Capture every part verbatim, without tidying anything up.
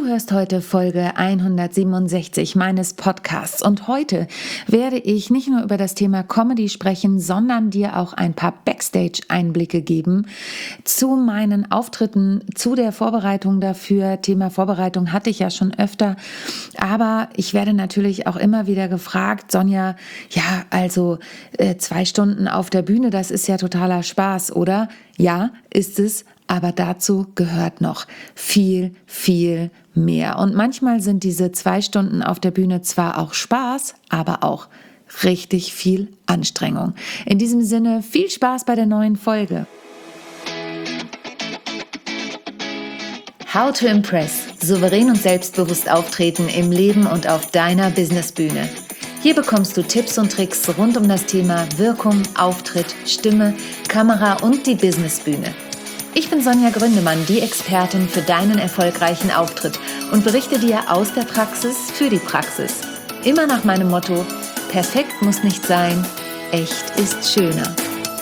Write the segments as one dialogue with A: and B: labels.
A: Du hörst heute Folge hundertsiebenundsechzig meines Podcasts und heute werde ich nicht nur über das Thema Comedy sprechen, sondern dir auch ein paar Backstage-Einblicke geben zu meinen Auftritten, zu der Vorbereitung dafür. Thema Vorbereitung hatte ich ja schon öfter, aber ich werde natürlich auch immer wieder gefragt, Sonja, ja, also äh, zwei Stunden auf der Bühne, das ist ja totaler Spaß, oder? Ja, ist es. Aber dazu gehört noch viel, viel mehr. Und manchmal sind diese zwei Stunden auf der Bühne zwar auch Spaß, aber auch richtig viel Anstrengung. In diesem Sinne, viel Spaß bei der neuen Folge. How to Impress. Souverän und selbstbewusst auftreten im Leben und auf deiner Businessbühne. Hier bekommst du Tipps und Tricks rund um das Thema Wirkung, Auftritt, Stimme, Kamera und die Businessbühne. Ich bin Sonja Gründemann, die Expertin für deinen erfolgreichen Auftritt und berichte dir aus der Praxis für die Praxis. Immer nach meinem Motto: Perfekt muss nicht sein, echt ist schöner.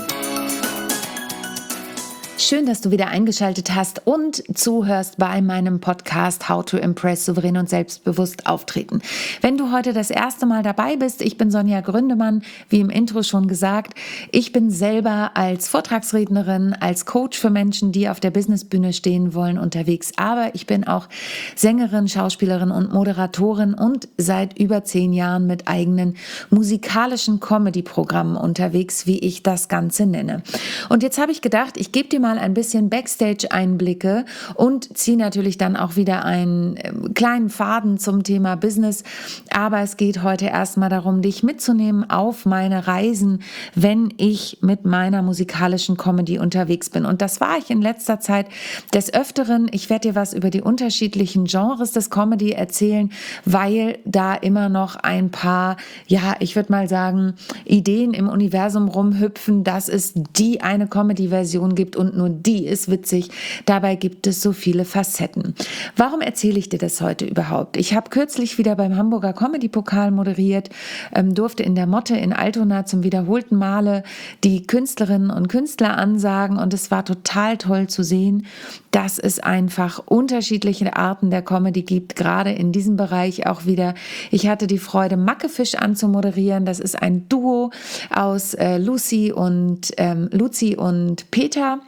A: Schön, dass du wieder eingeschaltet hast und zuhörst bei meinem Podcast How to Impress, souverän und selbstbewusst auftreten. Wenn du heute das erste Mal dabei bist, ich bin Sonja Gründemann, wie im Intro schon gesagt. Ich bin selber als Vortragsrednerin, als Coach für Menschen, die auf der Businessbühne stehen wollen, unterwegs. Aber ich bin auch Sängerin, Schauspielerin und Moderatorin und seit über zehn Jahren mit eigenen musikalischen Comedy-Programmen unterwegs, wie ich das Ganze nenne. Und jetzt habe ich gedacht, ich gebe dir mal ein bisschen Backstage-Einblicke und ziehe natürlich dann auch wieder einen kleinen Faden zum Thema Business. Aber es geht heute erstmal darum, dich mitzunehmen auf meine Reisen, wenn ich mit meiner musikalischen Comedy unterwegs bin. Und das war ich in letzter Zeit des Öfteren. Ich werde dir was über die unterschiedlichen Genres des Comedy erzählen, weil da immer noch ein paar, ja, ich würde mal sagen, Ideen im Universum rumhüpfen, dass es die eine Comedy-Version gibt und nur die ist witzig. Dabei gibt es so viele Facetten. Warum erzähle ich dir das heute überhaupt? Ich habe kürzlich wieder beim Hamburger Comedy-Pokal moderiert, ähm, durfte in der Motte in Altona zum wiederholten Male die Künstlerinnen und Künstler ansagen und es war total toll zu sehen, dass es einfach unterschiedliche Arten der Comedy gibt, gerade in diesem Bereich auch wieder. Ich hatte die Freude, Mackefisch anzumoderieren. Das ist ein Duo aus äh, Lucy und ähm, Luzi und Peter.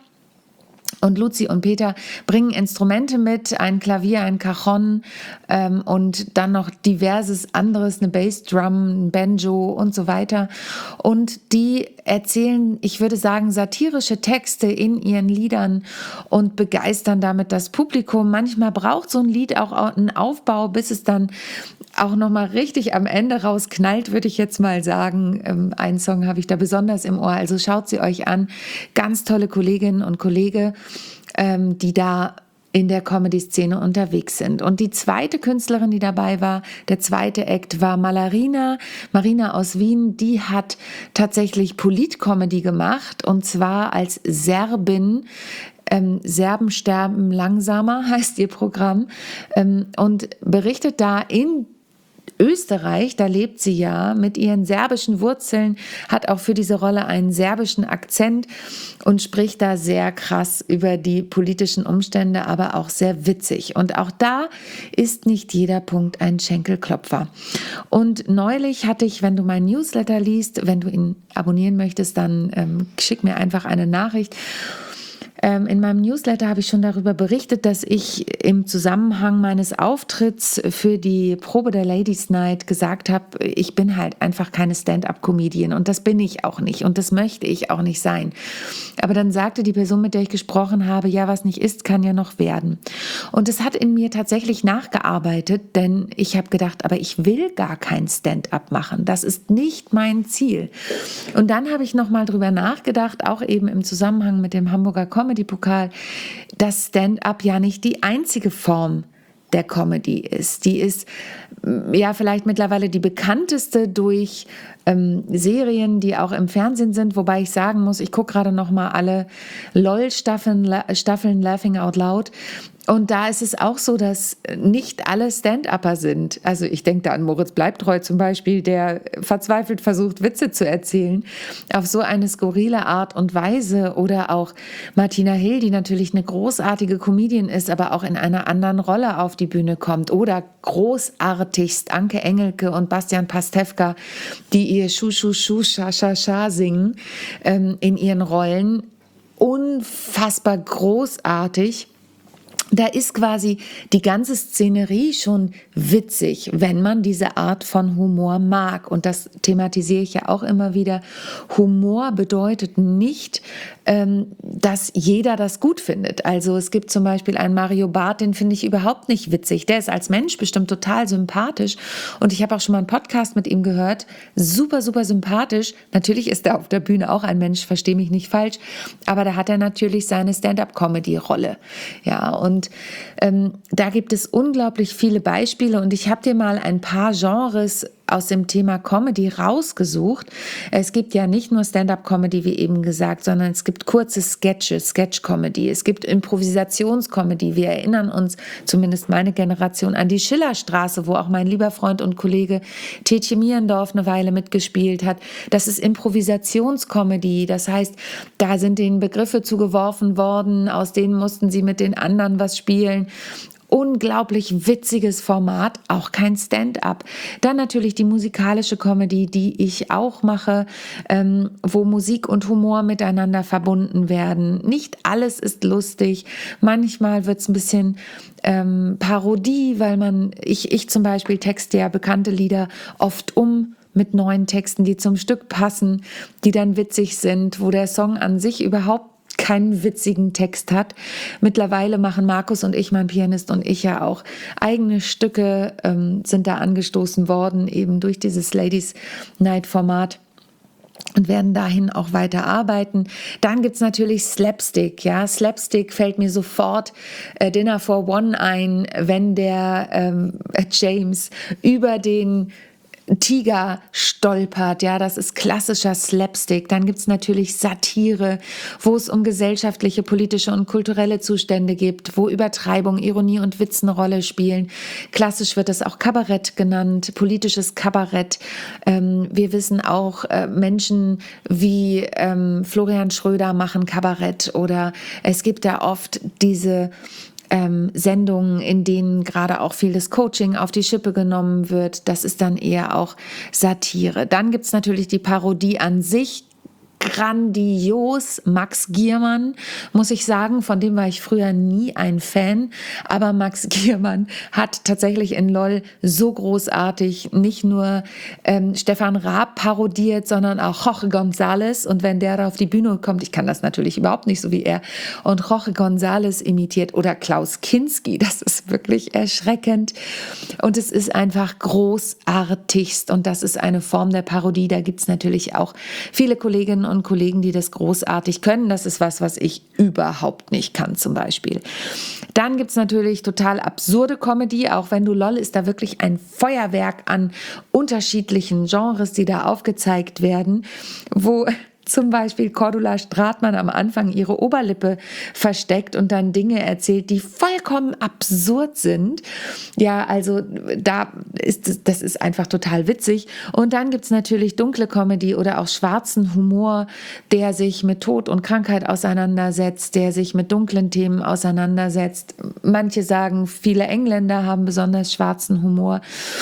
A: Und Luzi und Peter bringen Instrumente mit, ein Klavier, ein Cajon ähm, und dann noch diverses anderes, eine Bassdrum, ein Banjo und so weiter. Und die erzählen, ich würde sagen, satirische Texte in ihren Liedern und begeistern damit das Publikum. Manchmal braucht so ein Lied auch einen Aufbau, bis es dann auch nochmal richtig am Ende rausknallt, würde ich jetzt mal sagen. Ähm, einen Song habe ich da besonders im Ohr, also schaut sie euch an. Ganz tolle Kolleginnen und Kollegen, ähm, die da in der Comedy-Szene unterwegs sind. Und die zweite Künstlerin, die dabei war, der zweite Act war Malarina, Marina aus Wien, die hat tatsächlich Polit-Comedy gemacht und zwar als Serbin. Ähm, Serben sterben langsamer heißt ihr Programm ähm, und berichtet da in Österreich, da lebt sie ja mit ihren serbischen Wurzeln, hat auch für diese Rolle einen serbischen Akzent und spricht da sehr krass über die politischen Umstände, aber auch sehr witzig. Und auch da ist nicht jeder Punkt ein Schenkelklopfer. Und neulich hatte ich, wenn du meinen Newsletter liest, wenn du ihn abonnieren möchtest, dann ähm, schick mir einfach eine Nachricht. In meinem Newsletter habe ich schon darüber berichtet, dass ich im Zusammenhang meines Auftritts für die Probe der Ladies Night gesagt habe, ich bin halt einfach keine Stand-up-Comedian und das bin ich auch nicht und das möchte ich auch nicht sein. Aber dann sagte die Person, mit der ich gesprochen habe, ja, was nicht ist, kann ja noch werden. Und es hat in mir tatsächlich nachgearbeitet, denn ich habe gedacht, aber ich will gar kein Stand-up machen. Das ist nicht mein Ziel. Und dann habe ich nochmal drüber nachgedacht, auch eben im Zusammenhang mit dem Hamburger Comedy-Pokal, dass Stand-up ja nicht die einzige Form der Comedy ist. Die ist ja vielleicht mittlerweile die bekannteste durch ähm, Serien, die auch im Fernsehen sind, wobei ich sagen muss, ich gucke gerade noch mal alle LOL-Staffeln, La- Staffeln Laughing Out Loud. Und da ist es auch so, dass nicht alle Stand-Upper sind. Also ich denke da an Moritz Bleibtreu zum Beispiel, der verzweifelt versucht, Witze zu erzählen auf so eine skurrile Art und Weise. Oder auch Martina Hill, die natürlich eine großartige Comedian ist, aber auch in einer anderen Rolle auf die Bühne kommt. Oder großartigst Anke Engelke und Bastian Pastewka, die ihr Schu, Schu, Schu, Scha, Scha, Scha singen ähm, in ihren Rollen. Unfassbar großartig. Da ist quasi die ganze Szenerie schon witzig, wenn man diese Art von Humor mag. Und das thematisiere ich ja auch immer wieder. Humor bedeutet nicht, ähm, dass jeder das gut findet. Also es gibt zum Beispiel einen Mario Barth, den finde ich überhaupt nicht witzig. Der ist als Mensch bestimmt total sympathisch. Und ich habe auch schon mal einen Podcast mit ihm gehört. Super, super sympathisch. Natürlich ist er auf der Bühne auch ein Mensch, verstehe mich nicht falsch. Aber da hat er natürlich seine Stand-up-Comedy-Rolle. Ja, und Und ähm, da gibt es unglaublich viele Beispiele und ich habe dir mal ein paar Genres aus dem Thema Comedy rausgesucht. Es gibt ja nicht nur Stand-up-Comedy, wie eben gesagt, sondern es gibt kurze Sketches, Sketch-Comedy, es gibt Improvisationscomedy. Wir erinnern uns, zumindest meine Generation, an die Schillerstraße, wo auch mein lieber Freund und Kollege Tietje Mierendorf eine Weile mitgespielt hat. Das ist Improvisationscomedy, das heißt, da sind denen Begriffe zugeworfen worden, aus denen mussten sie mit den anderen was spielen. Unglaublich witziges Format, auch kein Stand-up. Dann natürlich die musikalische Comedy, die ich auch mache, ähm, wo Musik und Humor miteinander verbunden werden. Nicht alles ist lustig, manchmal wird es ein bisschen ähm, Parodie, weil man, ich, ich zum Beispiel texte ja bekannte Lieder oft um mit neuen Texten, die zum Stück passen, die dann witzig sind, wo der Song an sich überhaupt keinen witzigen Text hat. Mittlerweile machen Markus und ich, mein Pianist und ich ja auch eigene Stücke, ähm, sind da angestoßen worden, eben durch dieses Ladies Night Format. Und werden dahin auch weiter arbeiten. Dann gibt's natürlich Slapstick. Ja, Slapstick fällt mir sofort äh, Dinner for One ein, wenn der ähm, James über den Tiger stolpert, ja, das ist klassischer Slapstick. Dann gibt's natürlich Satire, wo es um gesellschaftliche, politische und kulturelle Zustände geht, wo Übertreibung, Ironie und Witz eine Rolle spielen. Klassisch wird es auch Kabarett genannt, politisches Kabarett. Ähm, wir wissen auch, äh, Menschen wie ähm, Florian Schröder machen Kabarett oder es gibt da oft diese Ähm, Sendungen, in denen gerade auch viel das Coaching auf die Schippe genommen wird. Das ist dann eher auch Satire. Dann gibt es natürlich die Parodie an sich. Grandios, Max Giermann, muss ich sagen, von dem war ich früher nie ein Fan, aber Max Giermann hat tatsächlich in LOL so großartig nicht nur ähm, Stefan Raab parodiert, sondern auch Jorge González, und wenn der da auf die Bühne kommt, ich kann das natürlich überhaupt nicht so wie er, und Jorge González imitiert oder Klaus Kinski, das ist wirklich erschreckend und es ist einfach großartigst und das ist eine Form der Parodie, da gibt es natürlich auch viele Kolleginnen und Kollegen, die das großartig können. Das ist was, was ich überhaupt nicht kann zum Beispiel. Dann gibt es natürlich total absurde Comedy, auch wenn du LOL ist da wirklich ein Feuerwerk an unterschiedlichen Genres, die da aufgezeigt werden, wo zum Beispiel Cordula Stratmann am Anfang ihre Oberlippe versteckt und dann Dinge erzählt, die vollkommen absurd sind. Ja, also da ist das ist einfach total witzig. Und dann gibt's natürlich dunkle Comedy oder auch schwarzen Humor, der sich mit Tod und Krankheit auseinandersetzt, der sich mit dunklen Themen auseinandersetzt. Manche sagen, viele Engländer haben besonders schwarzen Humor.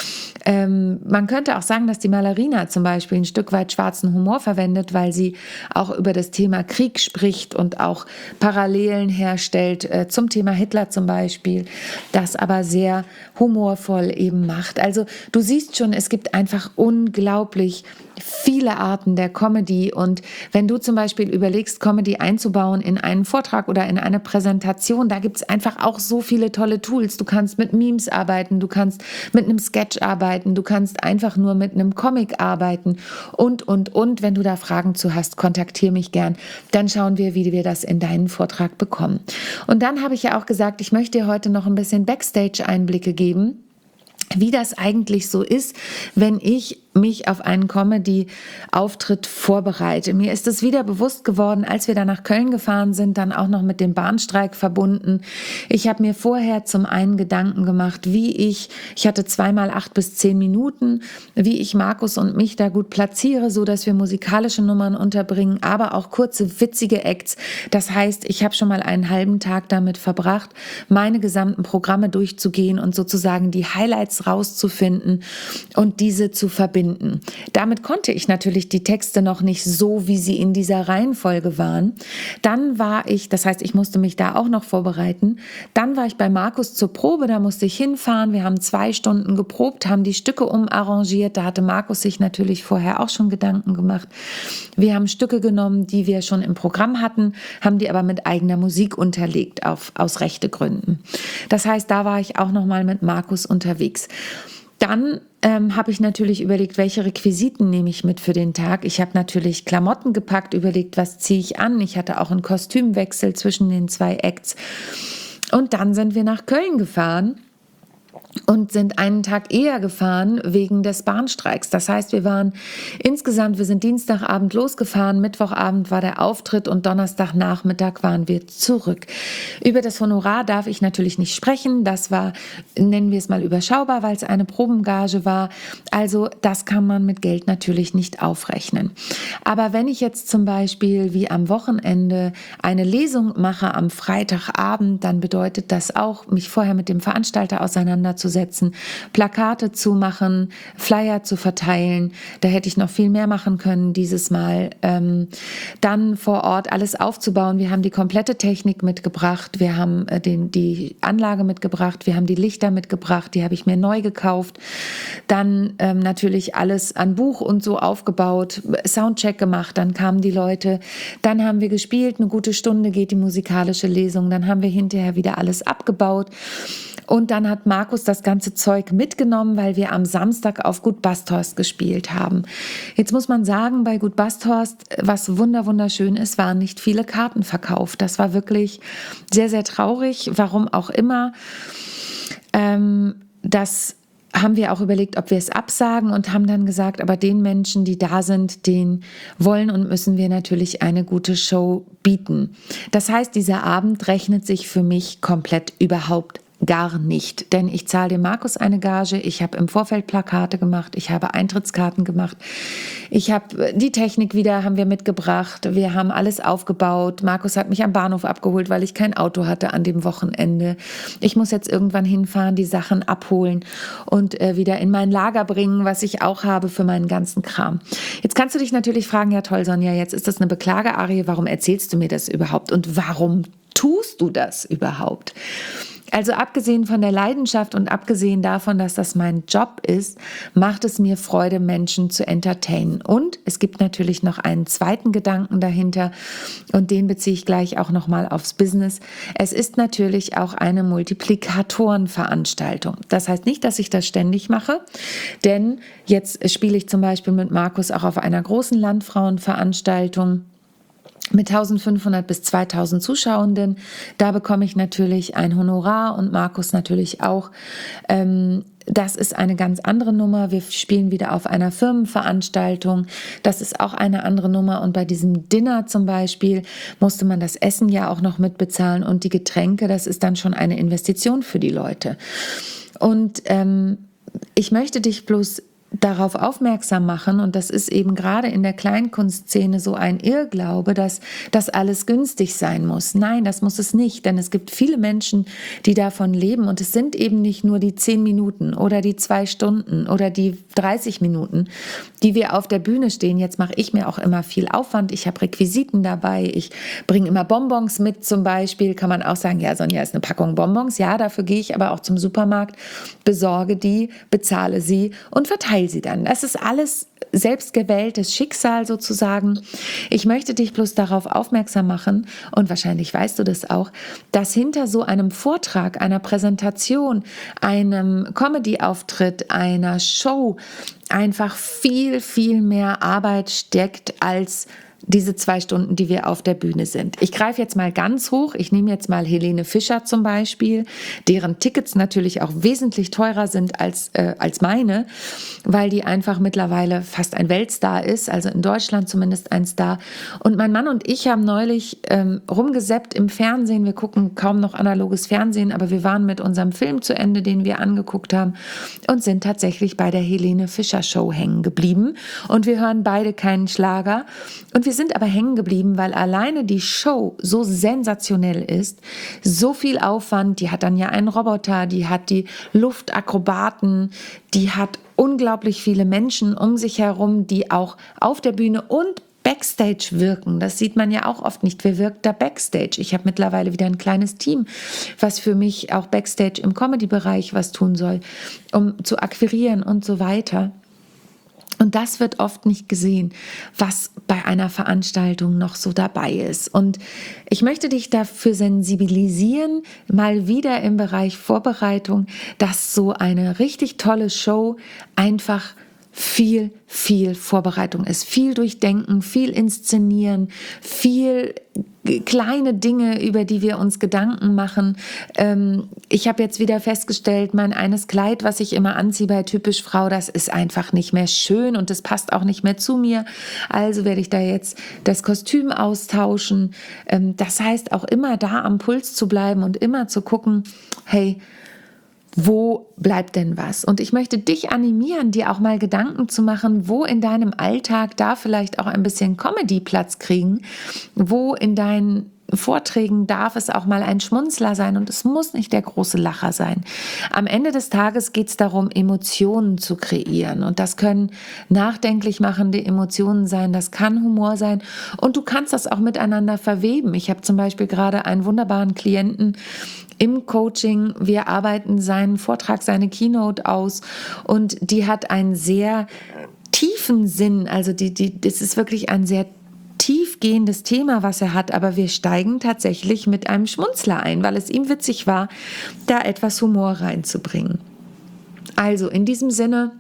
A: Ähm, man könnte auch sagen, dass die Mallerina zum Beispiel ein Stück weit schwarzen Humor verwendet, weil sie auch über das Thema Krieg spricht und auch Parallelen herstellt äh, zum Thema Hitler zum Beispiel, das aber sehr humorvoll eben macht. Also du siehst schon, es gibt einfach unglaublich viele Arten der Comedy und wenn du zum Beispiel überlegst, Comedy einzubauen in einen Vortrag oder in eine Präsentation, da gibt es einfach auch so viele tolle Tools. Du kannst mit Memes arbeiten, du kannst mit einem Sketch arbeiten, du kannst einfach nur mit einem Comic arbeiten und, und, und. Wenn du da Fragen zu hast, kontaktiere mich gern. Dann schauen wir, wie wir das in deinen Vortrag bekommen. Und dann habe ich ja auch gesagt, ich möchte dir heute noch ein bisschen Backstage-Einblicke geben, wie das eigentlich so ist, wenn ich mich auf einen Comedy-Auftritt vorbereite. Mir ist es wieder bewusst geworden, als wir da nach Köln gefahren sind, dann auch noch mit dem Bahnstreik verbunden. Ich habe mir vorher zum einen Gedanken gemacht, wie ich, ich hatte zweimal acht bis zehn Minuten, wie ich Markus und mich da gut platziere, so dass wir musikalische Nummern unterbringen, aber auch kurze, witzige Acts. Das heißt, ich habe schon mal einen halben Tag damit verbracht, meine gesamten Programme durchzugehen und sozusagen die Highlights rauszufinden und diese zu verbinden. Damit konnte ich natürlich die Texte noch nicht so, wie sie in dieser Reihenfolge waren. Dann war ich, das heißt, ich musste mich da auch noch vorbereiten. Dann war ich bei Markus zur Probe, da musste ich hinfahren. Wir haben zwei Stunden geprobt, haben die Stücke umarrangiert. Da hatte Markus sich natürlich vorher auch schon Gedanken gemacht. Wir haben Stücke genommen, die wir schon im Programm hatten, haben die aber mit eigener Musik unterlegt, auf, aus Rechtegründen. Das heißt, da war ich auch noch mal mit Markus unterwegs. Dann ähm, habe ich natürlich überlegt, welche Requisiten nehme ich mit für den Tag. Ich habe natürlich Klamotten gepackt, überlegt, was ziehe ich an. Ich hatte auch einen Kostümwechsel zwischen den zwei Acts. Und dann sind wir nach Köln gefahren und sind einen Tag eher gefahren wegen des Bahnstreiks. Das heißt, wir waren insgesamt, wir sind Dienstagabend losgefahren, Mittwochabend war der Auftritt und Donnerstagnachmittag waren wir zurück. Über das Honorar darf ich natürlich nicht sprechen. Das war, nennen wir es mal überschaubar, weil es eine Probengage war. Also das kann man mit Geld natürlich nicht aufrechnen. Aber wenn ich jetzt zum Beispiel wie am Wochenende eine Lesung mache am Freitagabend, dann bedeutet das auch, mich vorher mit dem Veranstalter auseinanderzusetzen, Plakate zu machen, Flyer zu verteilen. Da hätte ich noch viel mehr machen können dieses Mal. Ähm, dann vor Ort alles aufzubauen. Wir haben die komplette Technik mitgebracht. Wir haben äh, den, die Anlage mitgebracht. Wir haben die Lichter mitgebracht. Die habe ich mir neu gekauft. Dann ähm, natürlich alles an Buch und so aufgebaut. Soundcheck gemacht. Dann kamen die Leute. Dann haben wir gespielt. Eine gute Stunde geht die musikalische Lesung. Dann haben wir hinterher wieder alles abgebaut. Und dann hat Markus das ganze Zeug mitgenommen, weil wir am Samstag auf Gut Basthorst gespielt haben. Jetzt muss man sagen, bei Gut Basthorst, was wunder wunderschön ist, waren nicht viele Karten verkauft. Das war wirklich sehr, sehr traurig, warum auch immer. Ähm, das haben wir auch überlegt, ob wir es absagen und haben dann gesagt, aber den Menschen, die da sind, denen wollen und müssen wir natürlich eine gute Show bieten. Das heißt, dieser Abend rechnet sich für mich komplett überhaupt gar nicht, denn ich zahle dem Markus eine Gage, ich habe im Vorfeld Plakate gemacht, ich habe Eintrittskarten gemacht, ich habe die Technik wieder, haben wir mitgebracht, wir haben alles aufgebaut, Markus hat mich am Bahnhof abgeholt, weil ich kein Auto hatte an dem Wochenende. Ich muss jetzt irgendwann hinfahren, die Sachen abholen und äh, wieder in mein Lager bringen, was ich auch habe für meinen ganzen Kram. Jetzt kannst du dich natürlich fragen, ja toll Sonja, jetzt ist das eine Beklagearie, warum erzählst du mir das überhaupt und warum tust du das überhaupt? Also abgesehen von der Leidenschaft und abgesehen davon, dass das mein Job ist, macht es mir Freude, Menschen zu entertainen. Und es gibt natürlich noch einen zweiten Gedanken dahinter und den beziehe ich gleich auch nochmal aufs Business. Es ist natürlich auch eine Multiplikatorenveranstaltung. Das heißt nicht, dass ich das ständig mache, denn jetzt spiele ich zum Beispiel mit Markus auch auf einer großen Landfrauenveranstaltung mit eintausendfünfhundert bis zweitausend Zuschauenden. Da bekomme ich natürlich ein Honorar und Markus natürlich auch. Ähm, das ist eine ganz andere Nummer. Wir spielen wieder auf einer Firmenveranstaltung. Das ist auch eine andere Nummer. Und bei diesem Dinner zum Beispiel musste man das Essen ja auch noch mitbezahlen und die Getränke. Das ist dann schon eine Investition für die Leute. Und ähm, ich möchte dich bloß darauf aufmerksam machen, und das ist eben gerade in der Kleinkunstszene so ein Irrglaube, dass das alles günstig sein muss. Nein, das muss es nicht, denn es gibt viele Menschen, die davon leben und es sind eben nicht nur die zehn Minuten oder die zwei Stunden oder die dreißig Minuten, die wir auf der Bühne stehen. Jetzt mache ich mir auch immer viel Aufwand, ich habe Requisiten dabei, ich bringe immer Bonbons mit zum Beispiel, kann man auch sagen, ja Sonja, ist eine Packung Bonbons, ja, dafür gehe ich aber auch zum Supermarkt, besorge die, bezahle sie und verteile sie dann. Das ist alles selbstgewähltes Schicksal sozusagen. Ich möchte dich bloß darauf aufmerksam machen, und wahrscheinlich weißt du das auch, dass hinter so einem Vortrag, einer Präsentation, einem Comedy-Auftritt, einer Show einfach viel, viel mehr Arbeit steckt als diese zwei Stunden, die wir auf der Bühne sind. Ich greife jetzt mal ganz hoch. Ich nehme jetzt mal Helene Fischer zum Beispiel, deren Tickets natürlich auch wesentlich teurer sind als, äh, als meine, weil die einfach mittlerweile fast ein Weltstar ist, also in Deutschland zumindest ein Star. Und mein Mann und ich haben neulich ähm, rumgesäppt im Fernsehen. Wir gucken kaum noch analoges Fernsehen, aber wir waren mit unserem Film zu Ende, den wir angeguckt haben, und sind tatsächlich bei der Helene Fischer Show hängen geblieben. Und wir hören beide keinen Schlager. Und wir sind aber hängen geblieben, weil alleine die Show so sensationell ist, so viel Aufwand. Die hat dann ja einen Roboter, die hat die Luftakrobaten, die hat unglaublich viele Menschen um sich herum, die auch auf der Bühne und Backstage wirken. Das sieht man ja auch oft nicht. Wer wirkt da Backstage? Ich habe mittlerweile wieder ein kleines Team, was für mich auch Backstage im Comedy-Bereich was tun soll, um zu akquirieren und so weiter. Und das wird oft nicht gesehen, was bei einer Veranstaltung noch so dabei ist. Und ich möchte dich dafür sensibilisieren, mal wieder im Bereich Vorbereitung, dass so eine richtig tolle Show einfach viel, viel Vorbereitung ist. Viel durchdenken, viel inszenieren, viel kleine Dinge, über die wir uns Gedanken machen. Ähm, ich habe jetzt wieder festgestellt, mein eines Kleid, was ich immer anziehe bei Typisch Frau, das ist einfach nicht mehr schön und das passt auch nicht mehr zu mir. Also werde ich da jetzt das Kostüm austauschen. Ähm, das heißt, auch immer da am Puls zu bleiben und immer zu gucken, hey, wo bleibt denn was? Und ich möchte dich animieren, dir auch mal Gedanken zu machen, wo in deinem Alltag da vielleicht auch ein bisschen Comedy Platz kriegen, wo in deinen Vorträgen darf es auch mal ein Schmunzler sein und es muss nicht der große Lacher sein. Am Ende des Tages geht es darum, Emotionen zu kreieren und das können nachdenklich machende Emotionen sein, das kann Humor sein und du kannst das auch miteinander verweben. Ich habe zum Beispiel gerade einen wunderbaren Klienten im Coaching. Wir arbeiten seinen Vortrag, seine Keynote aus und die hat einen sehr tiefen Sinn, also die, die, das ist wirklich ein sehr tiefgehendes Thema, was er hat, aber wir steigen tatsächlich mit einem Schmunzler ein, weil es ihm witzig war, da etwas Humor reinzubringen. Also in diesem Sinne,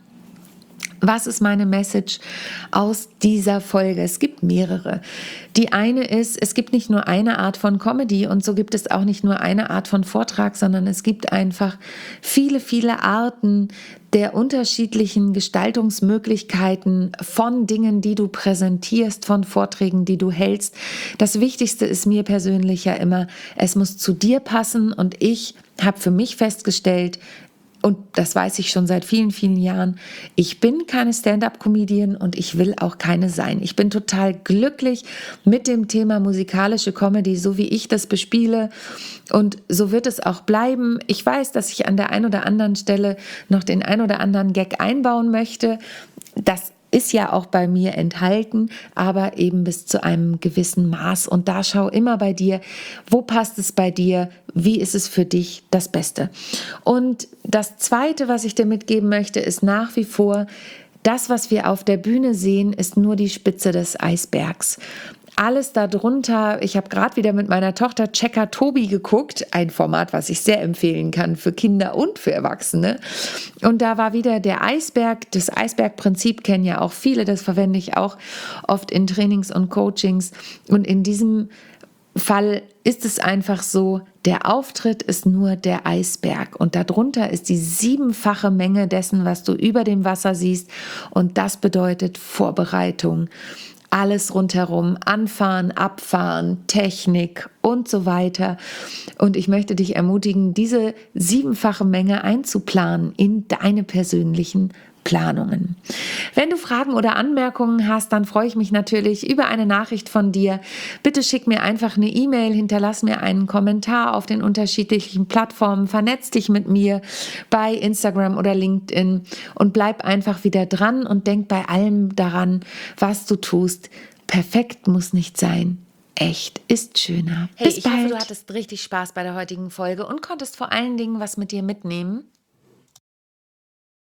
A: was ist meine Message aus dieser Folge? Es gibt mehrere. Die eine ist, es gibt nicht nur eine Art von Comedy und so gibt es auch nicht nur eine Art von Vortrag, sondern es gibt einfach viele, viele Arten der unterschiedlichen Gestaltungsmöglichkeiten von Dingen, die du präsentierst, von Vorträgen, die du hältst. Das Wichtigste ist mir persönlich ja immer, es muss zu dir passen und ich habe für mich festgestellt, und das weiß ich schon seit vielen, vielen Jahren, ich bin keine Stand-up-Comedian und ich will auch keine sein. Ich bin total glücklich mit dem Thema musikalische Comedy, so wie ich das bespiele und so wird es auch bleiben. Ich weiß, dass ich an der einen oder anderen Stelle noch den ein oder anderen Gag einbauen möchte. Das ist ja auch bei mir enthalten, aber eben bis zu einem gewissen Maß. Und da schau immer bei dir, wo passt es bei dir, wie ist es für dich das Beste. Und das Zweite, was ich dir mitgeben möchte, ist nach wie vor, das, was wir auf der Bühne sehen, ist nur die Spitze des Eisbergs. Alles darunter, ich habe gerade wieder mit meiner Tochter Checker Tobi geguckt, ein Format, was ich sehr empfehlen kann für Kinder und für Erwachsene. Und da war wieder der Eisberg, das Eisbergprinzip kennen ja auch viele, das verwende ich auch oft in Trainings und Coachings. Und in diesem Fall ist es einfach so, der Auftritt ist nur der Eisberg und darunter ist die siebenfache Menge dessen, was du über dem Wasser siehst und das bedeutet Vorbereitung. Alles rundherum, anfahren, abfahren, Technik und so weiter. Und ich möchte dich ermutigen, diese siebenfache Menge einzuplanen in deine persönlichen Planungen. Wenn du Fragen oder Anmerkungen hast, dann freue ich mich natürlich über eine Nachricht von dir. Bitte schick mir einfach eine E-Mail, hinterlass mir einen Kommentar auf den unterschiedlichen Plattformen, vernetz dich mit mir bei Instagram oder LinkedIn und bleib einfach wieder dran und denk bei allem daran, was du tust. Perfekt muss nicht sein. Echt ist schöner.
B: Hey,
A: Bis
B: ich
A: bald.
B: hoffe, du hattest richtig Spaß bei der heutigen Folge und konntest vor allen Dingen was mit dir mitnehmen.